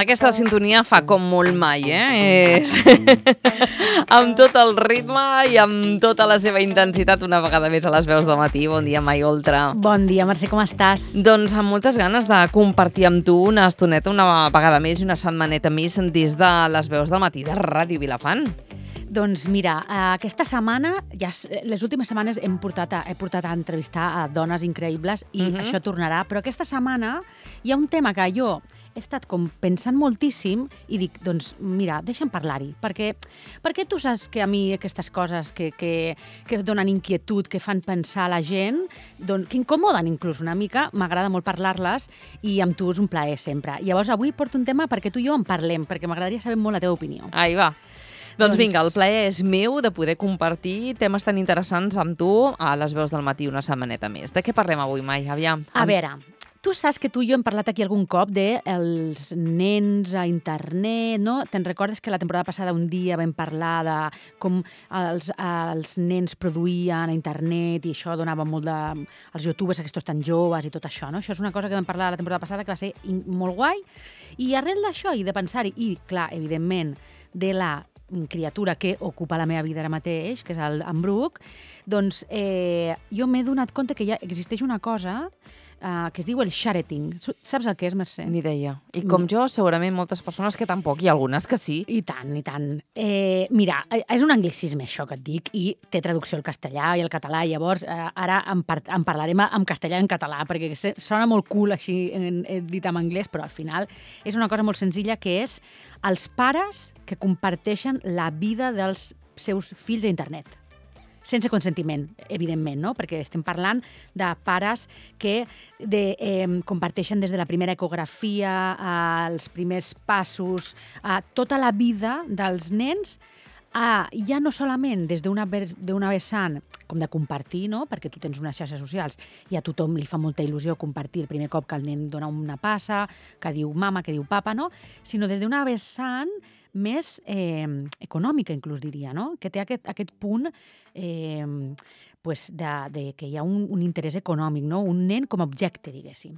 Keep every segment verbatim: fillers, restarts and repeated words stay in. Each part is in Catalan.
aquesta sintonia fa com molt mai, eh? És... amb tot el ritme i amb tota la seva intensitat una vegada més a les veus del matí. Bon dia, Mai Oltra. Bon dia, Mercè, com estàs? Doncs amb moltes ganes de compartir amb tu una estoneta, una vegada més i una setmaneta més des de les veus del matí de Ràdio Vilafant. Doncs mira, aquesta setmana, ja, les últimes setmanes hem portat a, he portat a entrevistar a dones increïbles i uh-huh. això tornarà, però aquesta setmana hi ha un tema que jo he estat com pensant moltíssim i dic, doncs mira, deixa'm parlar-hi, perquè, perquè tu saps que a mi aquestes coses que, que, que donen inquietud, que fan pensar a la gent, doncs, que incomoden inclús una mica, m'agrada molt parlar-les i amb tu és un plaer sempre. Llavors avui porto un tema perquè tu i jo en parlem, perquè m'agradaria saber molt la teva opinió. Ahí va. Doncs vinga, el plaer és meu de poder compartir temes tan interessants amb tu a les veus del matí una setmaneta més. De què parlem avui, Mai? Aviam. A veure, tu saps que tu i jo hem parlat aquí algun cop dels nens a internet, no? Te'n recordes que la temporada passada un dia vam parlar de com els, els nens produïen a internet i això donava molt de... els youtubers aquests tan joves i tot això, no? Això és una cosa que vam parlar la temporada passada que va ser molt guai. I arrel d'això i de pensar-hi, i clar, evidentment, de la criatura que ocupa la meva vida ara mateix, que és el, en Bruc, doncs eh, jo m'he donat compte que ja existeix una cosa Uh, que es diu el shareting. Saps el que és, Mercè? Ni idea. I com jo, segurament moltes persones que tampoc, i algunes que sí. I tant, i tant. Eh, mira, és un anglicisme això que et dic, i té traducció al castellà i al català, llavors eh, ara en, par en parlarem en castellà i en català, perquè sona molt cool així en, en, dit en anglès, però al final és una cosa molt senzilla, que és els pares que comparteixen la vida dels seus fills a internet. Sense consentiment, evidentment, no? Perquè estem parlant de pares que de, eh, comparteixen des de la primera ecografia, als primers passos, a tota la vida dels nens, a, ja no solament des d'una vessant com de compartir, no? Perquè tu tens unes xarxes socials i a tothom li fa molta il·lusió compartir el primer cop que el nen dona una passa, que diu mama, que diu papa, no? Sinó des d'una vessant més eh, econòmica, inclús diria, no? Que té aquest, aquest punt eh, pues de, de que hi ha un, un interès econòmic, no? Un nen com a objecte, diguéssim.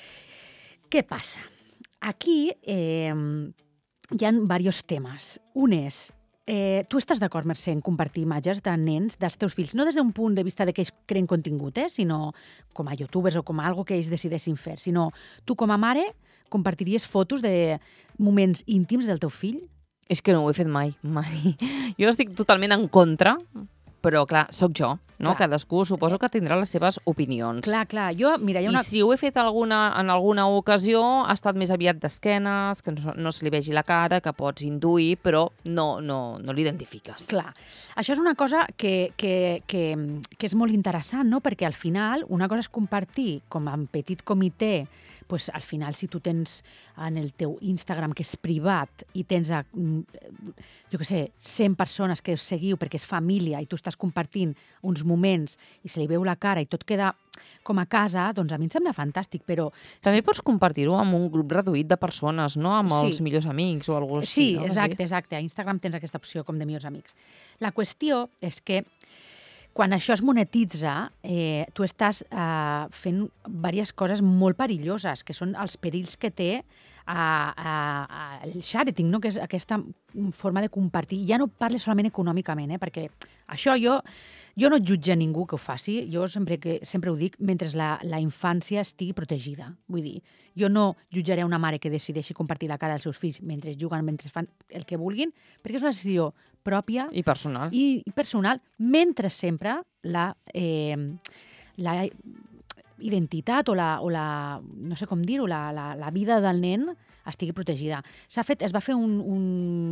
Què passa? Aquí eh, hi ha diversos temes. Un és, eh, tu estàs d'acord, Mercè, en compartir imatges de nens, dels teus fills, no des d'un punt de vista de que ells creen contingut, eh, sinó com a youtubers o com a algo que ells decideixin fer, sinó tu com a mare compartiries fotos de moments íntims del teu fill? És que no ho he fet mai, mai. Jo estic totalment en contra, però clar, sóc jo, no? Clar. Cadascú suposo que tindrà les seves opinions. Clar, clar. Jo, mira, hi ha una... I si ho he fet alguna, en alguna ocasió, ha estat més aviat d'esquenes, que no, no se li vegi la cara, que pots intuir, però no, no, no l'identifiques. Clar. Això és una cosa que, que, que, que és molt interessant, no? Perquè al final una cosa és compartir com en petit comitè, pues, al final si tu tens en el teu Instagram, que és privat, i tens a, jo què sé, cent persones que us seguiu perquè és família i tu estàs compartint uns moments i se li veu la cara i tot queda com a casa, doncs a mi em sembla fantàstic, però... També sí. Pots compartir-ho amb un grup reduït de persones, no? Amb els sí. millors amics o alguna cosa sí, així, no? exacte, Sí, exacte. A Instagram tens aquesta opció com de millors amics. La qüestió és que quan això es monetitza, eh, tu estàs eh, fent diverses coses molt perilloses, que són els perills que té a, a, a el shareting, no? Que és aquesta forma de compartir. Ja no parles solament econòmicament, eh? Perquè això jo, jo no jutge ningú que ho faci, jo sempre, que, sempre ho dic, mentre la, la infància estigui protegida. Vull dir, jo no jutjaré una mare que decideixi compartir la cara dels seus fills mentre juguen, mentre fan el que vulguin, perquè és una decisió pròpia i personal. I, i personal, mentre sempre la, eh, la identitat o la, o la no sé com dir-ho, la, la, la vida del nen estigui protegida. S'ha fet, es va fer un, un,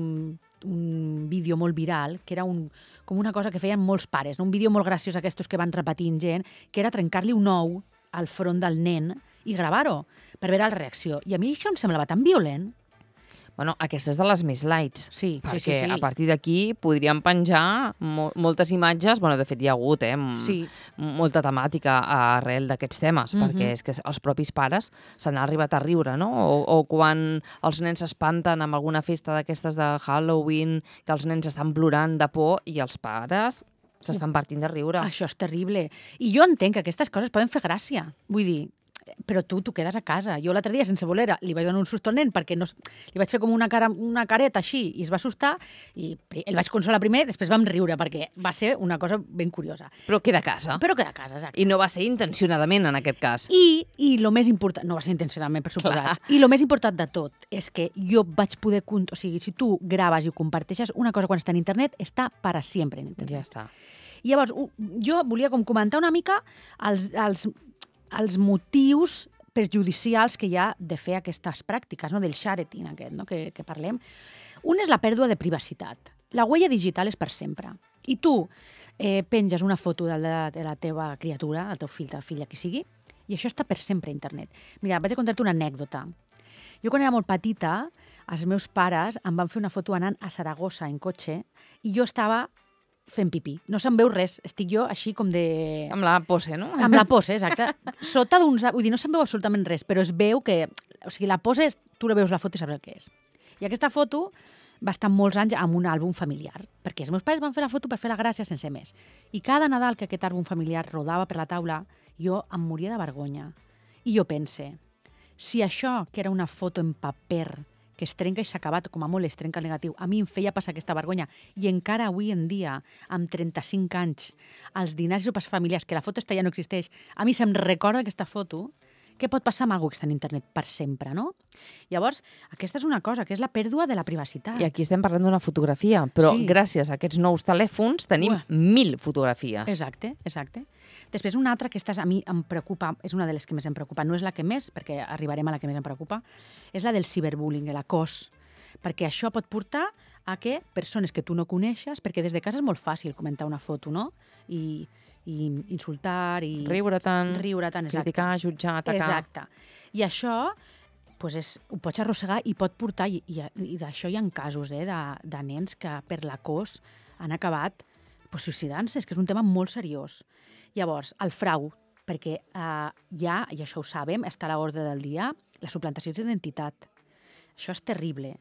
un vídeo molt viral, que era un, com una cosa que feien molts pares, no? Un vídeo molt graciós aquests que van repetint gent, que era trencar-li un ou al front del nen i gravar-ho per veure la reacció. I a mi això em semblava tan violent. Bueno, aquesta és de les més lights, sí, perquè sí, sí, sí. a partir d'aquí podríem penjar mo moltes imatges, bueno, de fet hi ha hagut eh, sí. molta temàtica arrel d'aquests temes, mm-hmm. perquè és que els propis pares se n'ha arribat a riure, no? O, o quan els nens s'espanten amb alguna festa d'aquestes de Halloween, que els nens estan plorant de por i els pares s'estan partint de riure. Això és terrible. I jo entenc que aquestes coses poden fer gràcia. Vull dir, però tu t'ho quedes a casa. Jo l'altre dia, sense voler, li vaig donar un susto al nen perquè no, li vaig fer com una, cara, una careta així i es va assustar i el vaig consolar primer, després vam riure perquè va ser una cosa ben curiosa. Però queda a casa. Però queda a casa, exacte. I no va ser intencionadament, en aquest cas. I, i el més important... No va ser intencionadament, per suposat. Clar. I el més important de tot és que jo vaig poder... O sigui, si tu graves i ho comparteixes, una cosa quan està en internet està per a sempre en internet. Ja està. I llavors, jo volia com comentar una mica els, els, els motius perjudicials que hi ha de fer aquestes pràctiques, no? Del sharing aquest, no? que, que parlem. Un és la pèrdua de privacitat. La huella digital és per sempre. I tu eh, penges una foto de la, de la teva criatura, el teu fill, la filla, qui sigui, i això està per sempre a internet. Mira, vaig a contar-te una anècdota. Jo, quan era molt petita, els meus pares em van fer una foto anant a Saragossa en cotxe i jo estava fent pipí. No se'n veu res. Estic jo així com de... Amb la pose, no? Amb la pose, exacte. Sota d'uns... Vull dir, no se'n veu absolutament res, però es veu que... O sigui, la pose, és, tu la veus la foto i saps el que és. I aquesta foto va estar molts anys amb un àlbum familiar, perquè els meus pares van fer la foto per fer la gràcia sense més. I cada Nadal que aquest àlbum familiar rodava per la taula, jo em moria de vergonya. I jo pense, si això, que era una foto en paper, que es trenca i s'ha acabat, com a molt es trenca el negatiu, a mi em feia passar aquesta vergonya, i encara avui en dia, amb trenta-cinc anys, als dinars i sopars familiars, que la foto esta ja no existeix, a mi se'm recorda aquesta foto, què pot passar amb algú que està en internet per sempre, no? Llavors, aquesta és una cosa, que és la pèrdua de la privacitat. I aquí estem parlant d'una fotografia, però sí. gràcies a aquests nous telèfons tenim Ua. mil fotografies. Exacte, exacte. Després, una altra que estàs, a mi em preocupa, és una de les que més em preocupa, no és la que més, perquè arribarem a la que més em preocupa, és la del ciberbullying, l'acòs. Perquè això pot portar a que persones que tu no coneixes, perquè des de casa és molt fàcil comentar una foto, no? I... i insultar, i... Riure tant, riure tant, criticar, jutjar, atacar... Exacte. I això pues és, ho pots arrossegar i pot portar... I, i, i d'això hi ha casos eh, de, de nens que per l'acòs han acabat pues, suïcidant-se. És que és un tema molt seriós. Llavors, el frau, perquè eh, ja, i això ho sabem, està a l'ordre del dia, la suplantació d'identitat. Això és terrible.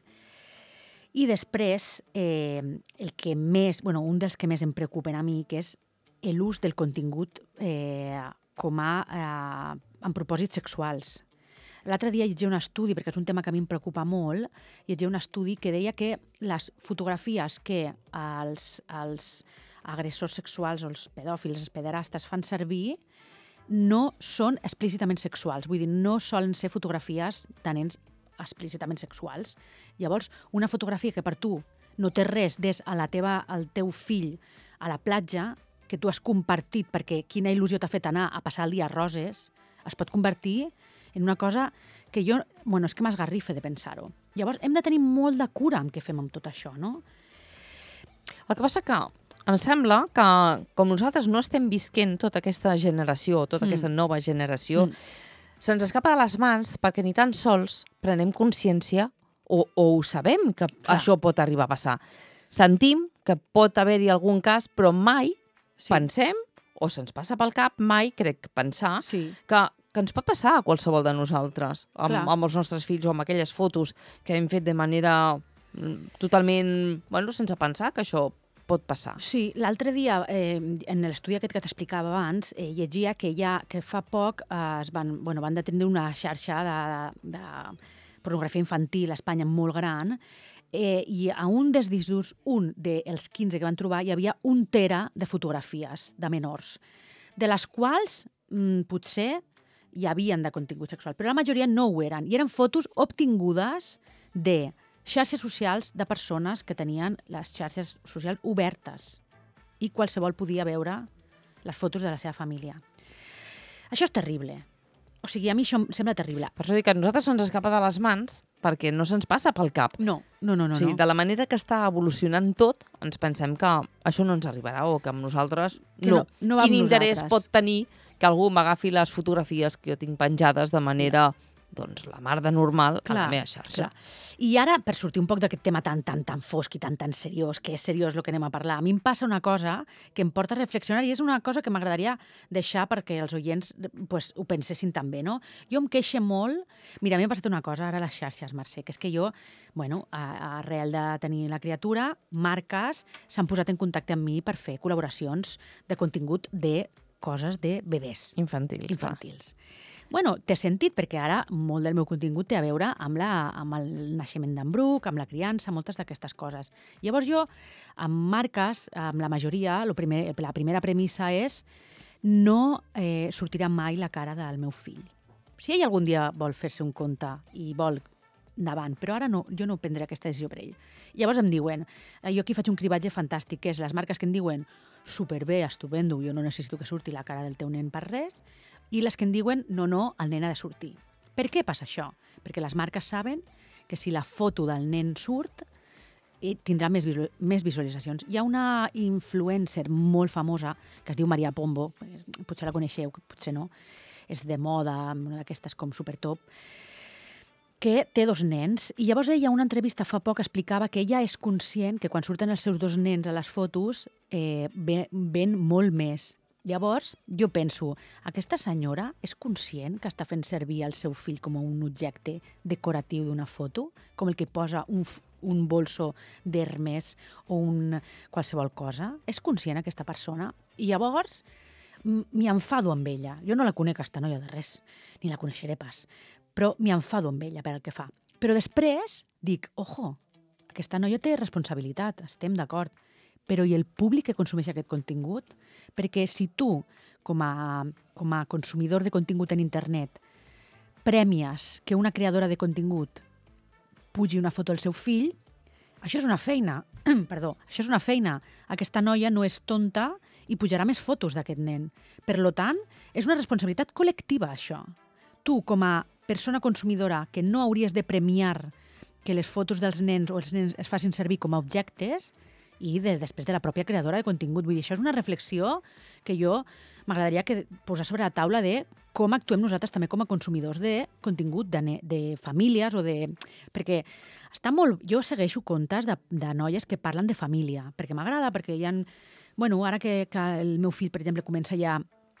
I després, eh, el que més, bueno, un dels que més em preocupen a mi, que és l'ús del contingut eh, com a, eh, amb propòsits sexuals. L'altre dia llegia un estudi, perquè és un tema que a mi em preocupa molt, llegia un estudi que deia que les fotografies que els, els agressors sexuals o els pedòfils, els pederastes fan servir no són explícitament sexuals. Vull dir, no solen ser fotografies de nens explícitament sexuals. Llavors, una fotografia que per tu no té res des a la teva, al teu fill a la platja, que tu has compartit perquè quina il·lusió t'ha fet anar a passar el dia a Roses, es pot convertir en una cosa que jo... Bueno, és que m'esgarrifa de pensar-ho. Llavors, hem de tenir molt de cura amb què fem amb tot això, no? El que passa que em sembla que, com nosaltres no estem visquent tota aquesta generació, tota mm. aquesta nova generació, mm. se'ns escapa de les mans perquè ni tan sols prenem consciència o, o ho sabem que Clar. Això pot arribar a passar. Sentim que pot haver-hi algun cas, però mai sí. pensem, o se'ns passa pel cap, mai crec pensar, sí. que, que ens pot passar a qualsevol de nosaltres, amb, amb els nostres fills o amb aquelles fotos que hem fet de manera totalment, bueno, sense pensar que això pot passar. Sí, l'altre dia, eh, en l'estudi aquest que t'explicava abans, eh, llegia que, ja, que fa poc eh, es van, bueno, van detenir una xarxa de, de pornografia infantil a Espanya molt gran, Eh, i a un dels discos, un dels quinze que van trobar, hi havia un tera de fotografies de menors, de les quals mm, potser hi havien de contingut sexual, però la majoria no ho eren, i eren fotos obtingudes de xarxes socials de persones que tenien les xarxes socials obertes i qualsevol podia veure les fotos de la seva família. Això és terrible. O sigui, a mi això em sembla terrible. Per això dic que a nosaltres se'ns escapa de les mans perquè no se'ns passa pel cap. No, no, no. no o sigui, no. de la manera que està evolucionant tot, ens pensem que això no ens arribarà o que amb nosaltres que no. no, no Quin amb interès nosaltres. pot tenir que algú m'agafi les fotografies que jo tinc penjades de manera... doncs la mar de normal clar, a la meva xarxa. Clar. I ara, per sortir un poc d'aquest tema tan, tan, tan fosc i tan, tan seriós, que és seriós el que anem a parlar, a mi em passa una cosa que em porta a reflexionar i és una cosa que m'agradaria deixar perquè els oients pues, ho pensessin també, no? Jo em queixo molt... Mira, a mi m'ha passat una cosa ara a les xarxes, Mercè, que és que jo, bueno, a, arrel de tenir la criatura, marques s'han posat en contacte amb mi per fer col·laboracions de contingut de coses de bebès. Infantils. Infantils. Clar. Bueno, té sentit, perquè ara molt del meu contingut té a veure amb, la, amb el naixement d'en Bruc, amb la criança, moltes d'aquestes coses. Llavors jo, amb marques, amb la majoria, lo primer, la primera premissa és no eh, sortirà mai la cara del meu fill. Si ell algun dia vol fer-se un compte i vol endavant, però ara no, jo no prendré aquesta decisió per ell. Llavors em diuen, eh, jo aquí faig un cribatge fantàstic, que és les marques que em diuen superbé, estupendo, jo no necessito que surti la cara del teu nen per res, i les que em diuen no, no, el nen ha de sortir. Per què passa això? Perquè les marques saben que si la foto del nen surt, tindrà més, visual, més visualitzacions. Hi ha una influencer molt famosa que es diu Maria Pombo, potser la coneixeu, potser no, és de moda, una d'aquestes com supertop, que té dos nens, i llavors ella, una entrevista fa poc, explicava que ella és conscient que quan surten els seus dos nens a les fotos eh, ven, ven molt més. Llavors, jo penso, aquesta senyora és conscient que està fent servir el seu fill com un objecte decoratiu d'una foto, com el que posa un, un bolso d'Hermès o un qualsevol cosa? És conscient aquesta persona? I llavors m'hi enfado amb ella. Jo no la conec, aquesta noia, de res, ni la coneixeré pas, però m'hi enfado amb ella per el que fa. Però després dic, ojo, aquesta noia té responsabilitat, estem d'acord, però i el públic que consumeix aquest contingut? Perquè si tu, com a, com a consumidor de contingut en internet, prèmies que una creadora de contingut pugi una foto del seu fill, això és una feina, perdó, això és una feina. Aquesta noia no és tonta i pujarà més fotos d'aquest nen. Per tant, és una responsabilitat col·lectiva, això. Tu, com a persona consumidora, que no hauries de premiar que les fotos dels nens o els nens es facin servir com a objectes, i de, després de la pròpia creadora de contingut. Vull dir, això és una reflexió que jo m'agradaria que posar sobre la taula de com actuem nosaltres també com a consumidors de contingut de, de famílies o de... Perquè està molt... Jo segueixo comptes de, de noies que parlen de família, perquè m'agrada, perquè hi ha... Bueno, ara que, que el meu fill, per exemple, comença ja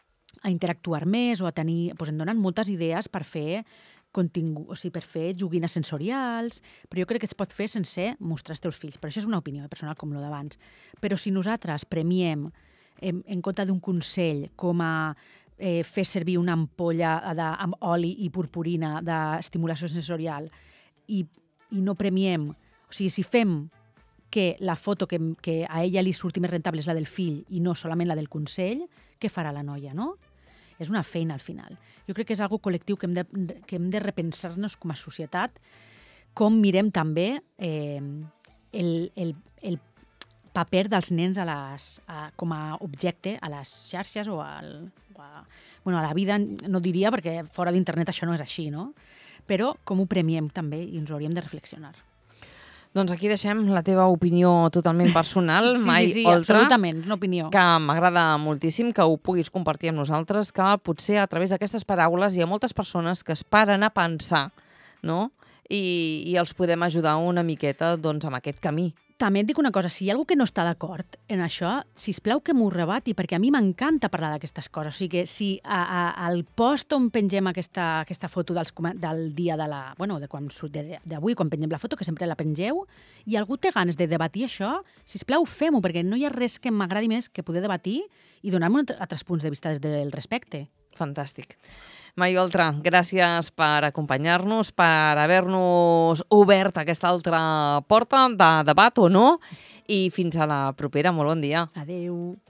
a interactuar més o a tenir... Doncs em donen moltes idees per fer contingut, o sigui, per fer joguines sensorials, però jo crec que es pot fer sense mostrar els teus fills. Però això és una opinió personal com lo d'abans. Però si nosaltres premiem en, en compte d'un consell com a eh, fer servir una ampolla de, amb oli i purpurina d'estimulació sensorial i, i no premiem, o sigui, si fem que la foto que, que a ella li surti més rentable és la del fill i no solament la del consell, què farà la noia, no? És una feina al final. Jo crec que és algo col·lectiu que hem de, que hem de repensar-nos com a societat, com mirem també eh, el, el, el paper dels nens a les, a, com a objecte a les xarxes o, al, o a, bueno, a la vida, no diria, perquè fora d'internet això no és així, no? Però com ho premiem també i ens ho hauríem de reflexionar. Doncs aquí deixem la teva opinió totalment personal, sí, mai sí, sí, altra, absolutament, una opinió. Que m'agrada moltíssim que ho puguis compartir amb nosaltres, que potser a través d'aquestes paraules hi ha moltes persones que es paren a pensar, no? I, i els podem ajudar una miqueta doncs, amb aquest camí. També et dic una cosa, si hi ha algú que no està d'acord en això, sisplau que m'ho rebati, perquè a mi m'encanta parlar d'aquestes coses. O sigui que si a, a, al post on pengem aquesta, aquesta foto dels, del dia de la... Bueno, de quan d'avui, quan pengem la foto, que sempre la pengeu, i algú té ganes de debatir això, sisplau, fem-ho, perquè no hi ha res que m'agradi més que poder debatir i donar-me altres punts de vista des del respecte. Fantàstic. Maio Oltra, gràcies per acompanyar-nos, per haver-nos obert aquesta altra porta de debat o no, i fins a la propera. Molt bon dia. Adéu.